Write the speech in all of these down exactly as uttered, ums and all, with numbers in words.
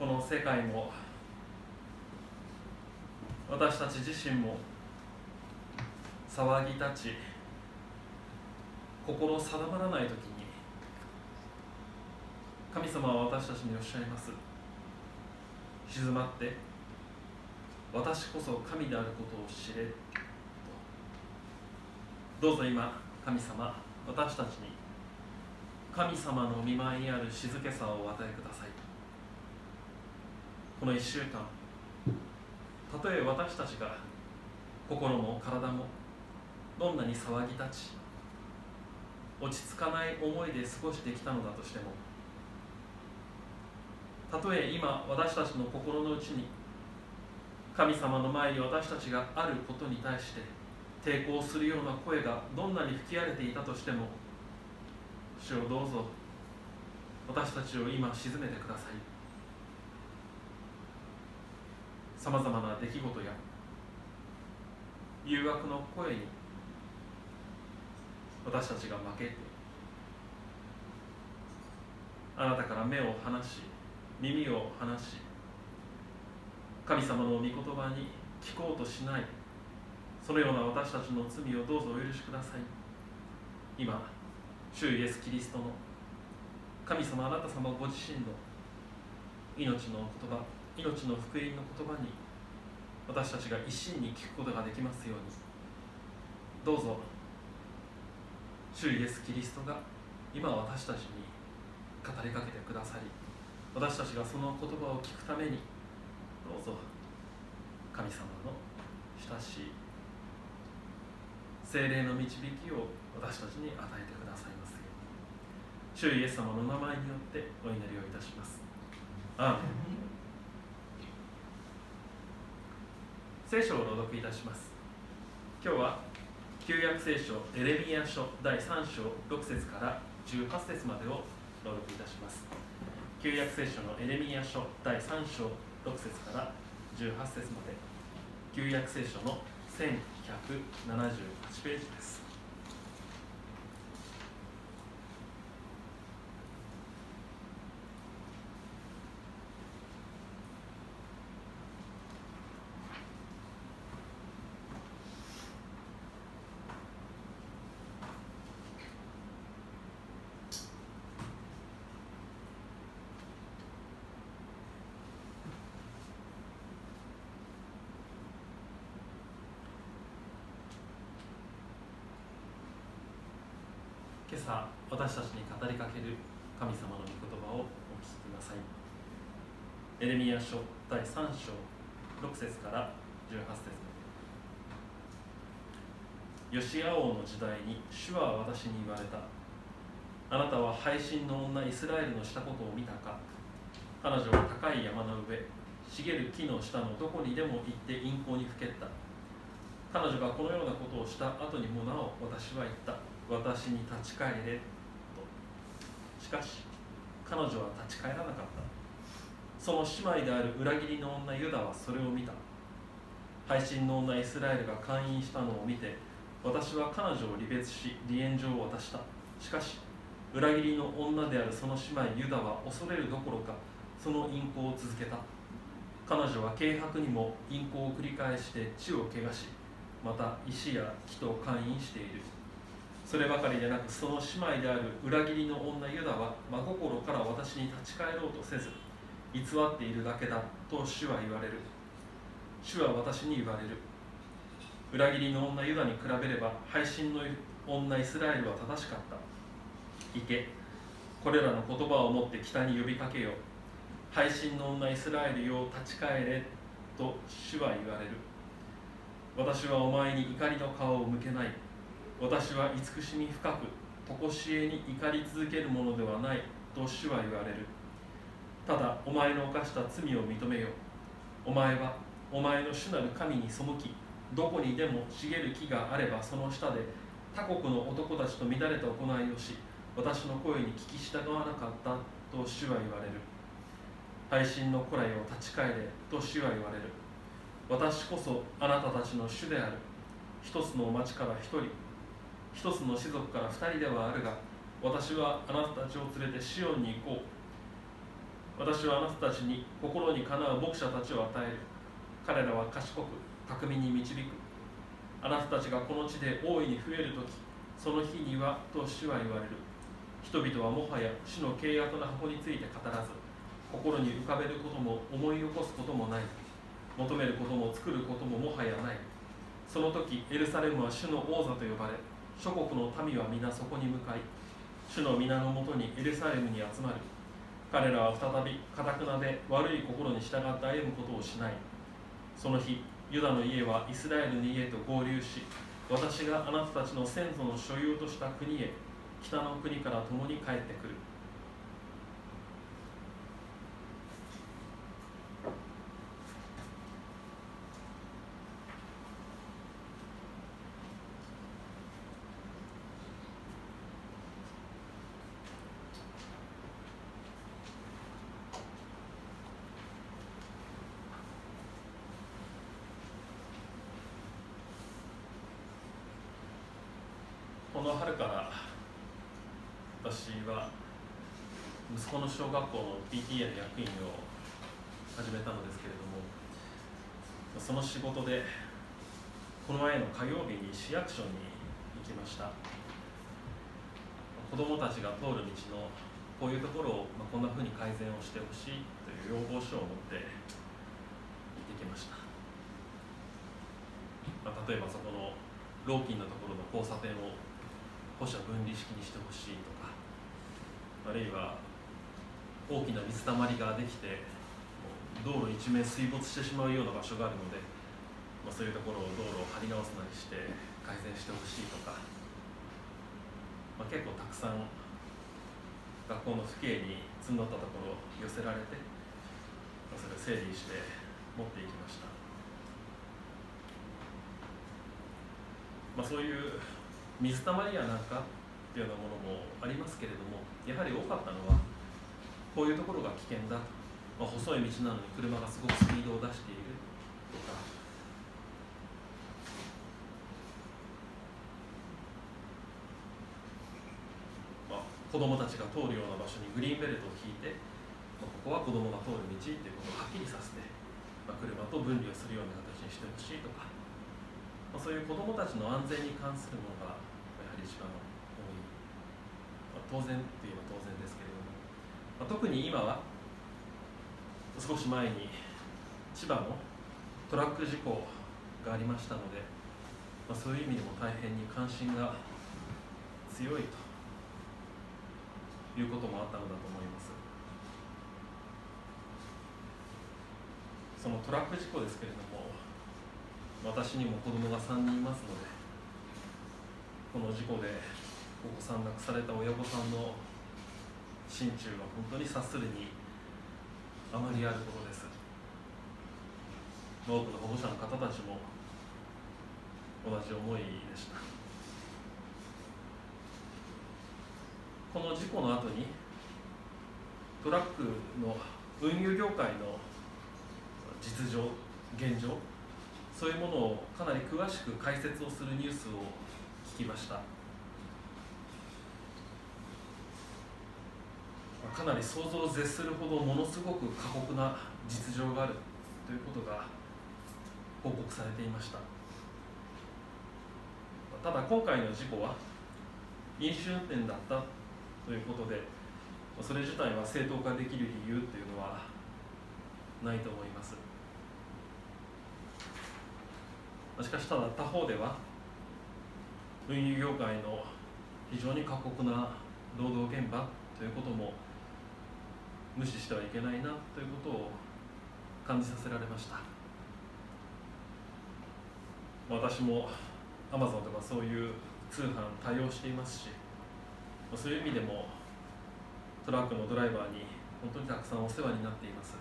の世界も私たち自身も騒ぎ立ち、心定まらないときに、神様は私たちにおっしゃいます。静まって、私こそ神であることを知れと。どうぞ今、神様、私たちに神様の御前にある静けさをお与えください。この一週間、たとえ私たちが心も体もどんなに騒ぎ立ち、落ち着かない思いで過ごしてきたのだとしても、たとえ今私たちの心の内に神様の前に私たちがあることに対して抵抗するような声がどんなに吹き荒れていたとしても、主をどうぞ私たちを今静めてください。さまざまな出来事や誘惑の声に私たちが負けて、あなたから目を離し耳を離し、神様の御言葉に聞こうとしない、そのような私たちの罪をどうぞお許しください。今、主イエスキリストの神様あなた様ご自身の命の言葉、命の福音の言葉に私たちが一心に聞くことができますように、どうぞ主イエスキリストが今私たちに語りかけてくださり、私たちがその言葉を聞くためにどうぞ神様の親しい聖霊の導きを私たちに与えてくださいますように、主イエス様の名前によってお祈りをいたします。アーメン。聖書を朗読いたします。今日は旧約聖書エレミヤ書だいさん章ろく節からじゅうはち節までを朗読いたします。旧約聖書のエレミヤ書だいさん章ろく節からじゅうはち節まで、旧約聖書のせんひゃくななじゅうはちページです。今朝私たちに語りかける神様の御言葉をお聞きください。エレミヤ書だいさん章ろく節からじゅうはち節まで。ヨシア王の時代に主は私に言われた。あなたは背信の女イスラエルのしたことを見たか。彼女は高い山の上、茂る木の下のどこにでも行って陰行にふけった。彼女がこのようなことをした後にもなお私は言った。私に立ち返れと。しかし彼女は立ち返らなかった。その姉妹である裏切りの女ユダはそれを見た。背信の女イスラエルが姦淫したのを見て、私は彼女を離別し離縁状を渡した。しかし裏切りの女であるその姉妹ユダは恐れるどころかその淫行を続けた。彼女は軽薄にも淫行を繰り返して地を汚し、また石や木と姦淫している。そればかりでなく、その姉妹である裏切りの女ユダは真心から私に立ち返ろうとせず偽っているだけだと主は言われる。主は私に言われる。裏切りの女ユダに比べれば背信の女イスラエルは正しかった。行け、これらの言葉を持って北に呼びかけよう。背信の女イスラエルよ、立ち返れと主は言われる。私はお前に怒りの顔を向けない。私は慈しみ深く常しえに怒り続けるものではないと主は言われる。ただお前の犯した罪を認めよう。お前はお前の主なる神に背き、どこにでも茂る木があればその下で他国の男たちと乱れた行いをし、私の声に聞き従わなかったと主は言われる。背信の子らよ、立ち返れと主は言われる。私こそあなたたちの主である。一つの町から一人、一つの士族から二人ではあるが、私はあなたたちを連れてシオンに行こう。 私はあなたたちに心にかなう牧者たちを与える。彼らは賢く巧みに導く。あなたたちがこの地で大いに増えるとき、その日にはと主は言われる。人々はもはや主の契約の箱について語らず、心に浮かべることも思い起こすこともない。求めることも作ることももはやない。その時エルサレムは主の王座と呼ばれ、諸国の民は皆そこに向かい、主の皆のもとにエルサレムに集まる。彼らは再び堅くなで悪い心に従って歩むことをしない。その日、ユダの家はイスラエルの家と合流し、私があなたたちの先祖の所有とした国へ、北の国から共に帰ってくる。この春から私は息子の小学校の ピーティーエー の役員を始めたのですけれども、その仕事でこの前の火曜日に市役所に行きました。子どもたちが通る道のこういうところを、まあ、こんなふうに改善をしてほしいという要望書を持って行ってきました。まあ、例えばそこの料金のところの交差点を歩車分離式にしてほしいとか、あるいは大きな水たまりができて道路一面水没してしまうような場所があるので、まあ、そういうところを道路を張り直すなりして改善してほしいとか、まあ、結構たくさん学校の父兄に積んどったところ寄せられて、まあ、それを整理して持っていきました。まあ、そういう水たまりやなんかっていうようなものもありますけれども、やはり多かったのはこういうところが危険だ、まあ、細い道なのに車がすごくスピードを出しているとか、まあ、子どもたちが通るような場所にグリーンベルトを引いて、まあ、ここは子どもが通る道っていうことをはっきりさせて、まあ、車と分離をするような形にしてほしいとか、まあ、そういう子どもたちの安全に関するものがやはり一番多い、まあ、当然といえば当然ですけれども、まあ、特に今は少し前に千葉のトラック事故がありましたので、まあ、そういう意味でも大変に関心が強いということもあったのだと思います。そのトラック事故ですけれども、私にも子供がさんにんいますので、この事故でお子さん亡くされた親御さんの心中は本当に察するにあまりあることです。多くの保護者の方たちも同じ思いでした。この事故の後にトラックの運輸業界の実情、現状、そういうものをかなり詳しく解説をするニュースを聞きました。かなり想像を絶するほどものすごく過酷な実情があるということが報告されていました。ただ今回の事故は飲酒運転だったということで、それ自体は正当化できる理由というのはないと思います。しかしただ他方では運輸業界の非常に過酷な労働現場ということも無視してはいけないなということを感じさせられました。私も アマゾン とかそういう通販対応していますし、そういう意味でもトラックのドライバーに本当にたくさんお世話になっています。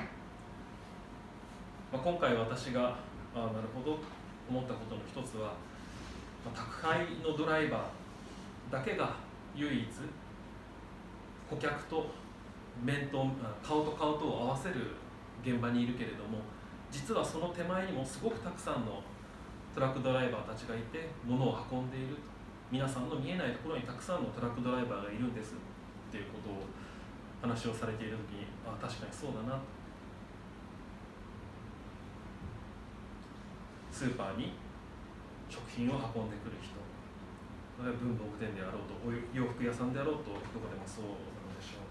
まあ、今回私があなるほど思ったことの一つは、まあ、宅配のドライバーだけが唯一顧客と面と顔と顔とを合わせる現場にいるけれども、実はその手前にもすごくたくさんのトラックドライバーたちがいて物を運んでいると、皆さんの見えないところにたくさんのトラックドライバーがいるんですっていうことを話をされているときに、ああ確かにそうだな、スーパーに食品を運んでくる人、文房具店であろうと、お洋服屋さんであろうと、どこでもそうなのでしょ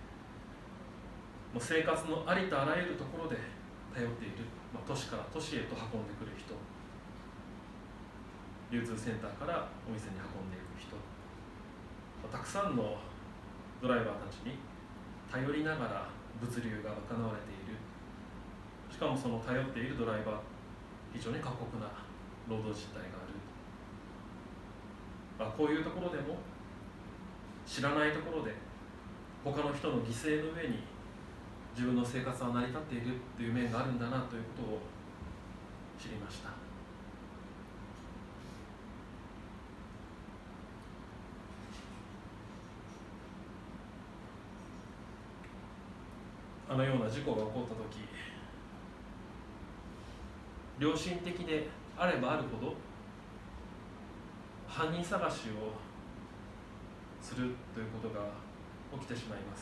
う。もう生活のありとあらゆるところで頼っている、まあ、都市から都市へと運んでくる人、流通センターからお店に運んでいく人、まあ、たくさんのドライバーたちに頼りながら物流が行われている。しかもその頼っているドライバー、非常に過酷な労働実態がある。まあ、こういうところでも知らないところで他の人の犠牲の上に自分の生活は成り立っているという面があるんだなということを知りました。あのような事故が起こったとき、良心的であればあるほど犯人探しをするということが起きてしまいます。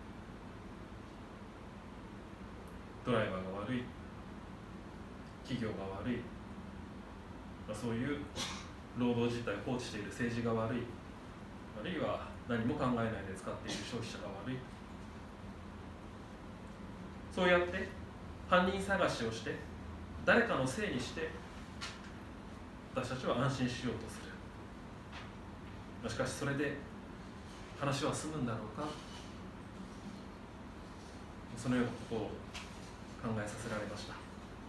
ドライバーが悪い、企業が悪い、そういう労働実態を放置している政治が悪い、あるいは何も考えないで使っている消費者が悪い、そうやって犯人探しをして誰かのせいにして私たちは安心しようとする。しかしそれで話は済むんだろうか、そのようなことを考えさせられました。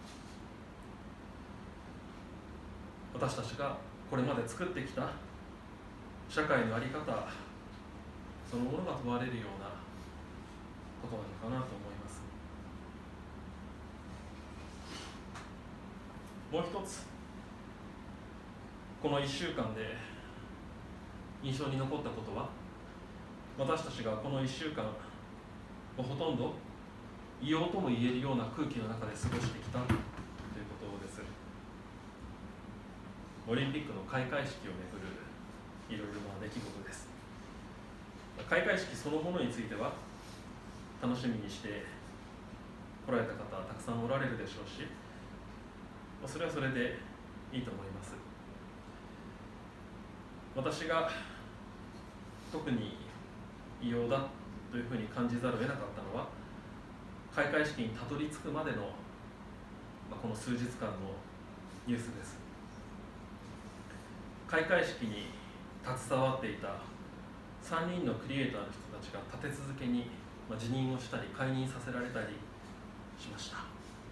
私たちがこれまで作ってきた社会の在り方そのものが問われるようなことなのかなと思います。もう一つ、このいっしゅうかんで印象に残ったことは、私たちがこのいっしゅうかんほとんど異様とも言えるような空気の中で過ごしてきたということです。オリンピックの開会式をめぐるいろいろな出来事です。開会式そのものについては楽しみにして来られた方はたくさんおられるでしょうし、それはそれでいいと思います。私が特に異様だというふうに感じざるを得なかったのは、開会式にたどり着くまでの、まあ、この数日間のニュースです。開会式に携わっていたさんにんのクリエイターの人たちが立て続けに辞任をしたり解任させられたりしました。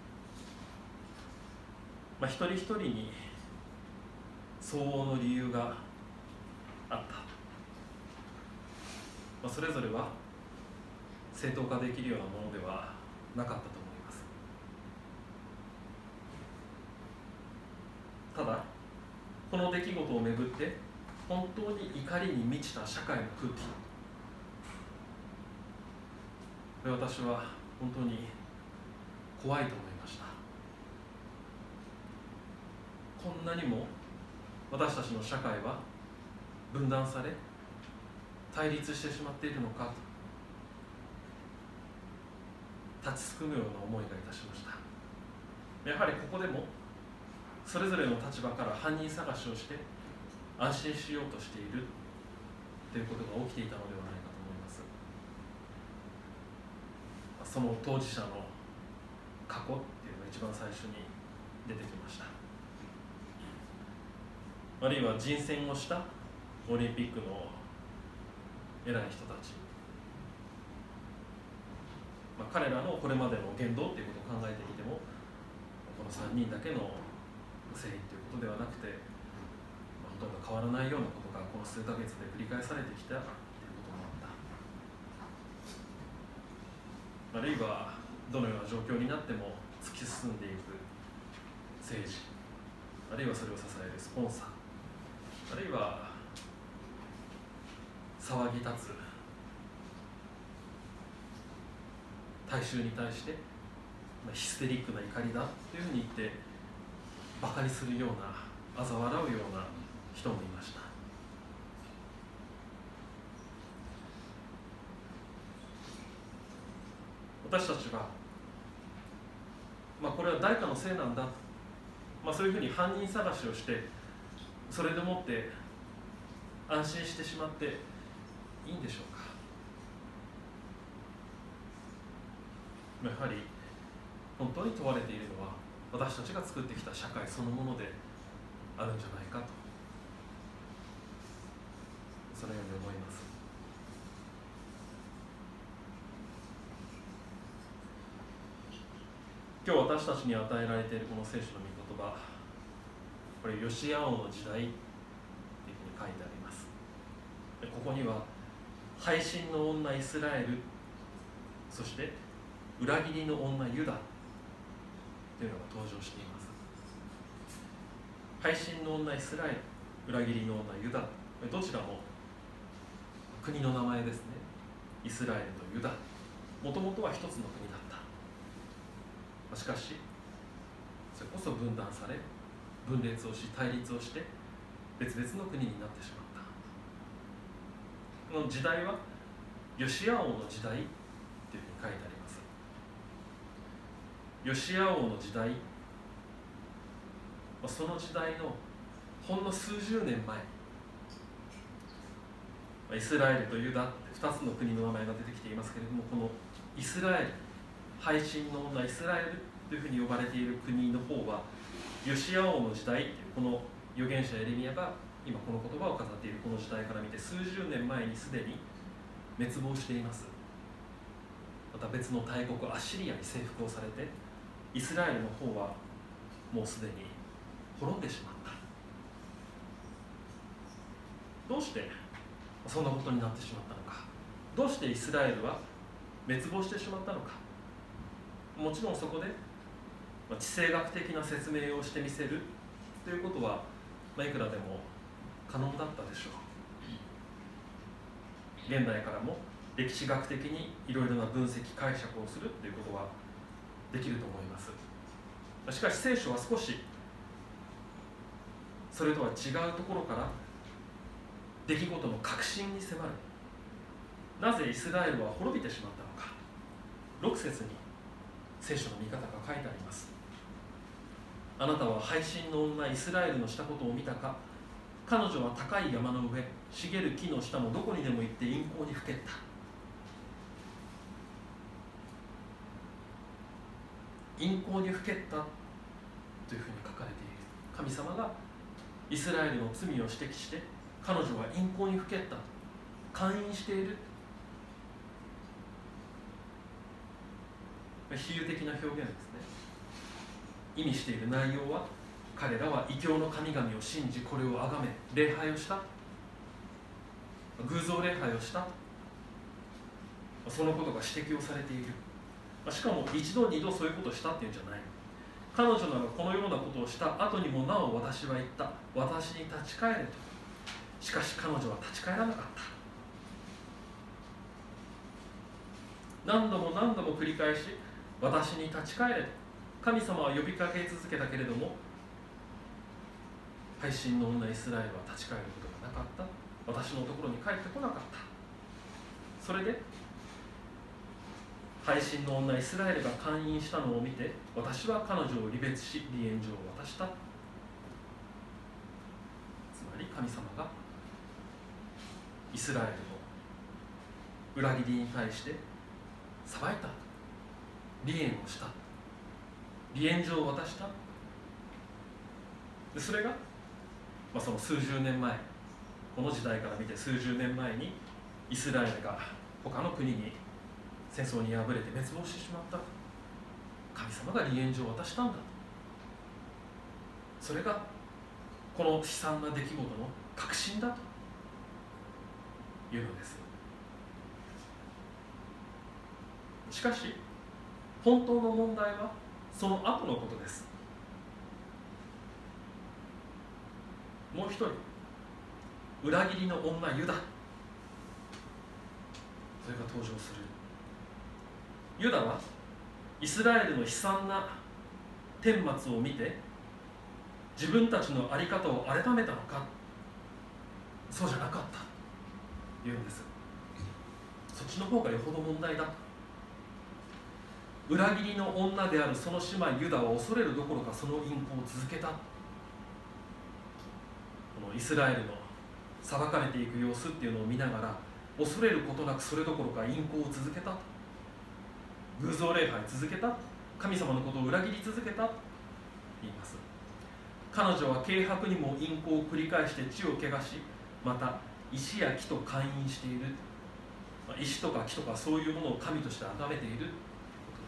まあ、一人一人に相応の理由があった、まあ、それぞれは正当化できるようなものではなかったと思います。ただこの出来事をめぐって本当に怒りに満ちた社会の空気、私は本当に怖いと思いました。こんなにも私たちの社会は分断され対立してしまっているのかと立ちすくむような思いがいたしました。やはりここでもそれぞれの立場から犯人探しをして安心しようとしているということが起きていたのではないかと思います。その当事者の過去っていうのが一番最初に出てきました。あるいは人選をしたオリンピックの偉い人たち、まあ、彼らのこれまでの言動ということを考えてみても、このさんにんだけの誠意ということではなくて、まあ、ほとんど変わらないようなことがこの数ヶ月で繰り返されてきたということもあった。あるいはどのような状況になっても突き進んでいく政治、あるいはそれを支えるスポンサー、あるいは騒ぎ立つ大衆に対してヒステリックな怒りだというふうに言ってバカにするような、嘲笑うような人もいました。 私たちは、まあ、これは誰かのせいなんだと、まあ、そういうふうに犯人探しをしてそれでもって安心してしまっていいんでしょうか。やはり本当に問われているのは私たちが作ってきた社会そのものであるんじゃないかと、そのように思います。今日私たちに与えられているこの聖書の御言葉、これヨシア王の時代というふうに書いてあります。ここには背信の女イスラエル、そして裏切りの女ユダというのが登場しています。背信の女イスラエル、裏切りの女ユダ、どちらも国の名前ですね。イスラエルとユダ、もともとは一つの国だった。しかしそれこそ分断され、分裂をし対立をして別々の国になってしまった。この時代はヨシア王の時代というふうに書いてあります。ヨシア王の時代、その時代のほんの数十年前、イスラエルとユダってふたつの国の名前が出てきていますけれども、このイスラエル、背信の女イスラエルというふうに呼ばれている国の方はヨシア王の時代という、この預言者エレミヤが今この言葉を語っているこの時代から見て数十年前にすでに滅亡しています。また別の大国アッシリアに征服をされて、イスラエルの方はもうすでに滅んでしまった。どうしてそんなことになってしまったのか、どうしてイスラエルは滅亡してしまったのか。もちろんそこで地政学的な説明をしてみせるということは、まあ、いくらでも可能だったでしょう。現代からも歴史学的にいろいろな分析解釈をするということはできると思います。しかし聖書は少しそれとは違うところから出来事の核心に迫る。なぜイスラエルは滅びてしまったのか。ろく節に聖書の見方が書いてあります。あなたは背信の女イスラエルのしたことを見たか。彼女は高い山の上、茂る木の下のどこにでも行って陰行にふけった。陰行にふけったというふうに書かれている。神様がイスラエルの罪を指摘して、彼女は陰行にふけった、姦淫している、比喩的な表現ですね。意味している内容は、彼らは異教の神々を信じ、これを崇め礼拝をした、偶像礼拝をした、そのことが指摘をされている。しかも一度二度そういうことをしたっていうんじゃない。彼女ならこのようなことをした後にもなお私は言った。私に立ち返れと。しかし彼女は立ち返らなかった。何度も何度も繰り返し、私に立ち返れと神様は呼びかけ続けたけれども、背信の女イスラエルは立ち返ることがなかった。私のところに帰ってこなかった。それで背信の女イスラエルが姦淫したのを見て、私は彼女を離別し離縁状を渡した。つまり神様がイスラエルの裏切りに対して裁いた。離縁をした。離縁状を渡した。でそれが、まあ、その数十年前、この時代から見て数十年前にイスラエルが他の国に戦争に敗れて滅亡してしまった。神様が離縁状を渡したんだ。それがこの悲惨な出来事の核心だというのです。しかし本当の問題はその後のことです。もう一人、裏切りの女ユダ、それが登場する。ユダはイスラエルの悲惨な顛末を見て、自分たちの在り方を改めたのか。そうじゃなかったと言うんです。そっちの方がよほど問題だ。 裏切りの女であるその姉妹ユダを恐れるどころかその淫行を続けた。このイスラエルの裁かれていく様子っていうのを見ながら、恐れることなくそれどころか淫行を続けた、偶像礼拝続けた、神様のことを裏切り続けたと言います。彼女は軽薄にも淫行を繰り返して地を汚し、また石や木と姦淫している。石とか木とかそういうものを神として崇めているということ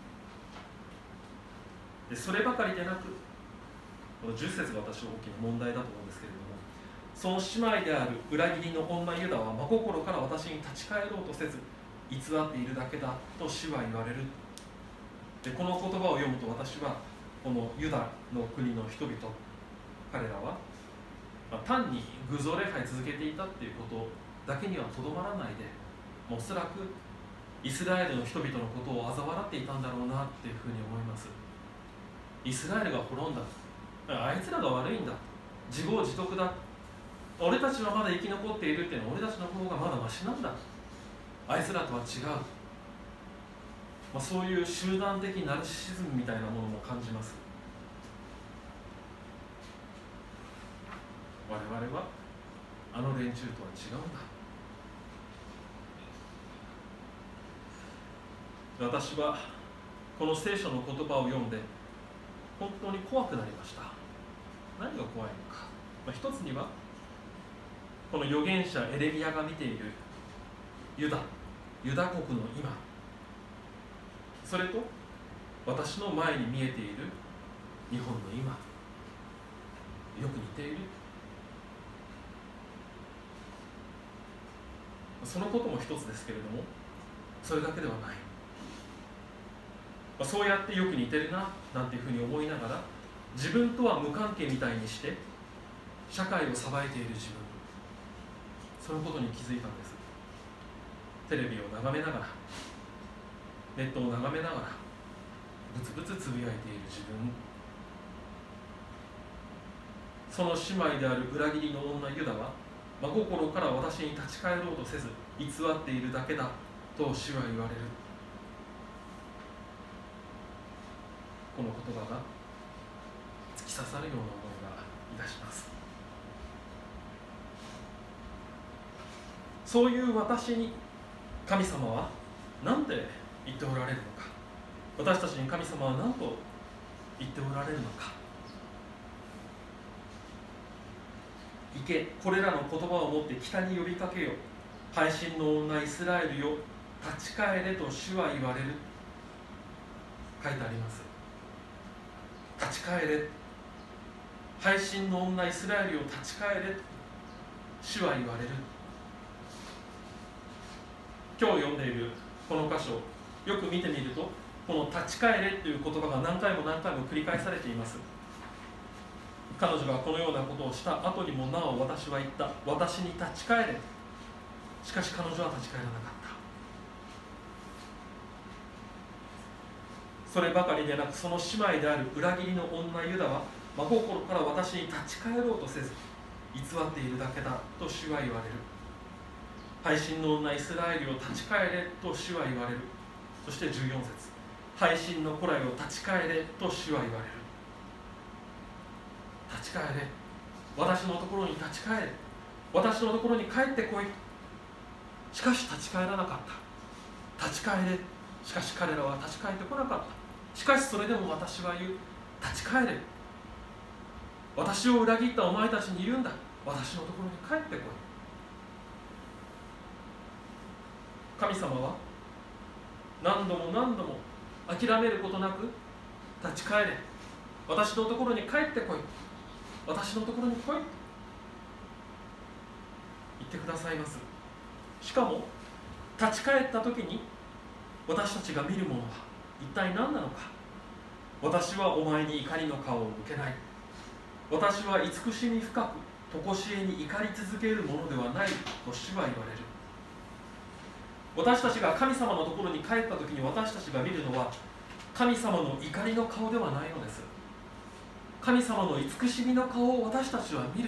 ですね。でそればかりでなく、このじゅっ節が私は大きな問題だと思うんですけれども、その姉妹である裏切りの女ユダは真心から私に立ち返ろうとせず偽っているだけだと主は言われる。でこの言葉を読むと、私はこのユダの国の人々、彼らは、まあ、単に偶像礼拝続けていたっていうことだけにはとどまらないで、おそらくイスラエルの人々のことを嘲笑っていたんだろうなっていうふうに思います。イスラエルが滅んだ、あいつらが悪いんだ、自業自得だ、俺たちはまだ生き残っているっていうのは俺たちの方がまだマシなんだ、あいつらとは違う、まあ、そういう集団的ナルシシズムみたいなものも感じます。我々はあの連中とは違うんだ。私はこの聖書の言葉を読んで本当に怖くなりました。何が怖いのか、まあ、一つにはこの預言者エレミヤが見ているユダユダ国の今、それと私の前に見えている日本の今、よく似ている。そのことも一つですけれども、それだけではない。そうやってよく似てるななんていうふうに思いながら、自分とは無関係みたいにして社会を裁いている自分、そのことに気づいたんです。テレビを眺めながら、ネットを眺めながらブツブツつぶやいている自分、その姉妹である裏切りの女ユダは真心から私に立ち返ろうとせず偽っているだけだと主は言われる。この言葉が突き刺さるような思いがいたします。そういう私に神様は何て言っておられるのか、私たちに神様は何と言っておられるのか。行け、これらの言葉を持って北に呼びかけよ、背信の女イスラエルよ、立ち返れと主は言われる、書いてあります。立ち返れ、背信の女イスラエルよ、立ち返れ、主は言われる。今日読んでいるこの箇所、よく見てみると、この立ち返れという言葉が何回も何回も繰り返されています。彼女がこのようなことをした後にもなお私は言った、私に立ち返れ。しかし彼女は立ち返らなかった。そればかりでなく、その姉妹である裏切りの女ユダは真心から私に立ち返ろうとせず偽っているだけだと主は言われる。背信の女イスラエルを立ち返れと主は言われる。そしてじゅうよん節、背信の子らよ立ち返れと主は言われる。立ち返れ、私のところに立ち返れ、私のところに帰ってこい。しかし立ち返らなかった。立ち返れ、しかし彼らは立ち返ってこなかった。しかしそれでも私は言う、立ち返れ、私を裏切ったお前たちに言うんだ、私のところに帰ってこい。神様は何度も何度も諦めることなく、立ち返れ、私のところに帰ってこい、私のところに来いと言ってくださいます。しかも立ち返った時に私たちが見るものは一体何なのか。私はお前に怒りの顔を向けない、私は慈しみ深く常しえに怒り続けるものではないと主は言われる。私たちが神様のところに帰った時に私たちが見るのは神様の怒りの顔ではないのです。神様の慈しみの顔を私たちは見る。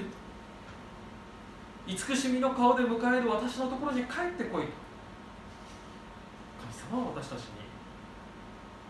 慈しみの顔で迎える私のところに帰ってこいと神様は私たちに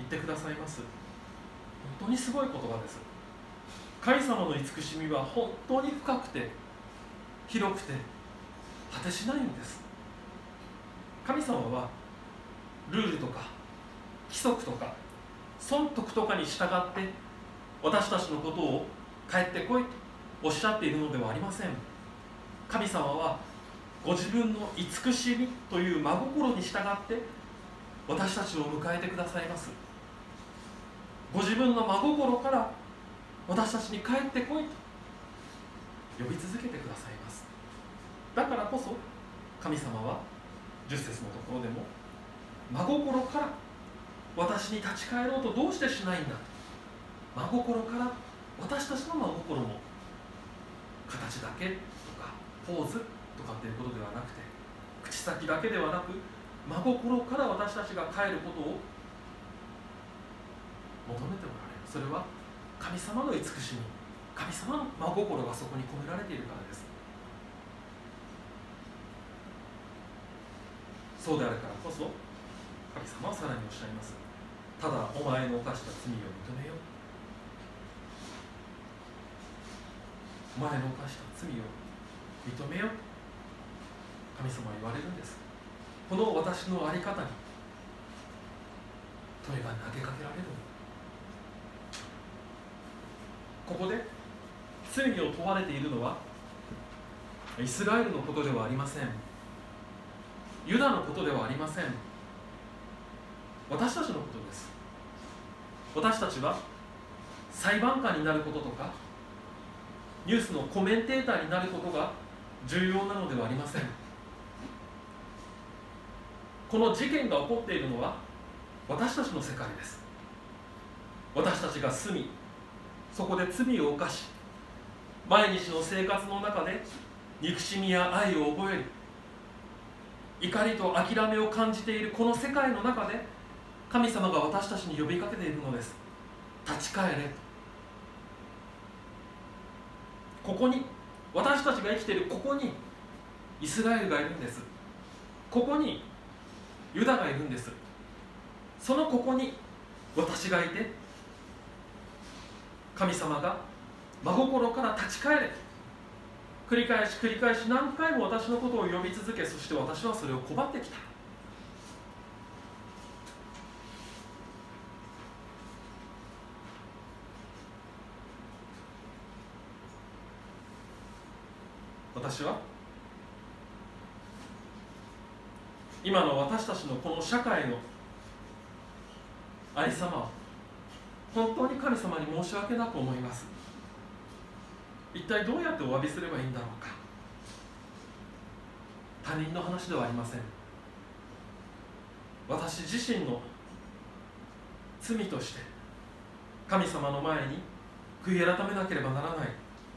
ってくださいます。本当にすごい言葉です。神様の慈しみは本当に深くて広くて果てしないんです。神様はルールとか規則とか損得とかに従って私たちのことを帰ってこいとおっしゃっているのではありません。神様はご自分の慈しみという真心に従って私たちを迎えてくださいます。ご自分の真心から私たちに帰ってこいと呼び続けてくださいます。だからこそ神様はじゅっ節のところでも真心から私に立ち返ろうとどうしてしないんだと、真心から私たちの真心も形だけとかポーズとかっていうことではなくて、口先だけではなく真心から私たちが帰ることを求めておられる。それは神様の慈しみ、神様の真心がそこに込められているからです。そうであるからこそ神様はさらにおっしゃいます。ただお前の犯した罪を認めよう、お前の犯した罪を認めよう、神様は言われるんです。この私の在り方に問いが投げかけられる。ここで罪を問われているのはイスラエルのことではありません。ユダのことではありません。私たちのことです。私たちは裁判官になることとかニュースのコメンテーターになることが重要なのではありません。この事件が起こっているのは私たちの世界です。私たちが住み、そこで罪を犯し、毎日の生活の中で憎しみや愛を覚える、怒りと諦めを感じているこの世界の中で神様が私たちに呼びかけているのです。立ち返れと。ここに、私たちが生きているここにイスラエルがいるんです。ここにユダがいるんです。そのここに私がいて、神様が真心から立ち返れ、繰り返し繰り返し何回も私のことを呼び続け、そして私はそれを拒ってきた。私は今の私たちのこの社会のありさまは本当に神様に申し訳なく思います。一体どうやってお詫びすればいいんだろうか。他人の話ではありません。私自身の罪として神様の前に悔い改めなければならない。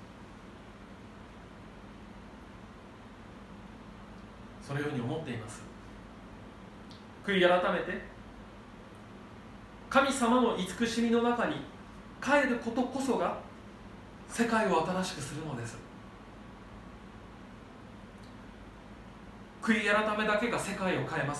そのように思っています。悔い改めて神様の慈しみの中に帰ることこそが世界を新しくするのです。悔い改めだけが世界を変えます。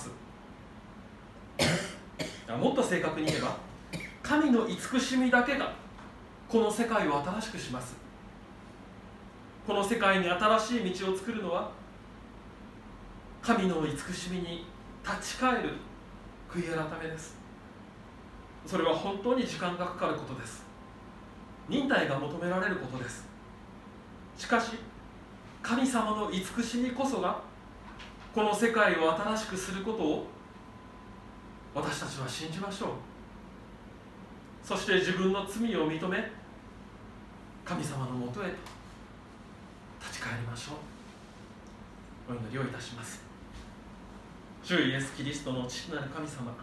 もっと正確に言えば神の慈しみだけがこの世界を新しくします。この世界に新しい道を作るのは神の慈しみに立ち返る悔い改めです。それは本当に時間がかかることです。忍耐が求められることです。しかし神様の慈しみこそがこの世界を新しくすることを私たちは信じましょう。そして自分の罪を認め神様のもとへと立ち返りましょう。お祈りをいたします。主イエスキリストの父なる神様、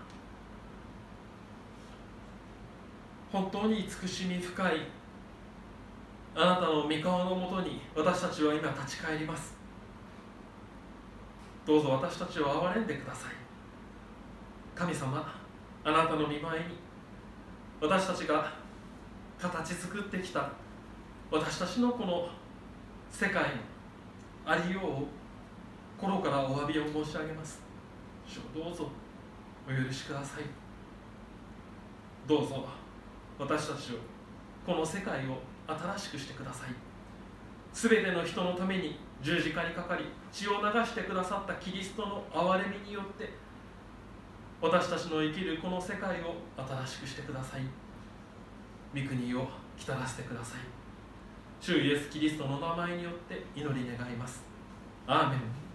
本当に慈しみ深いあなたの御顔のもとに私たちは今立ち返ります。どうぞ私たちを憐れんでください。神様、あなたの御前に私たちが形作ってきた私たちのこの世界のありようを心からお詫びを申し上げます。主をどうぞお許しください。 どうぞ私たちを、この世界を新しくしてください。すべての人のために十字架にかかり血を流してくださったキリストの憐れみによって、私たちの生きるこの世界を新しくしてください。御国を来たらせてください。主イエスキリストの名前によって祈り願います。アーメン。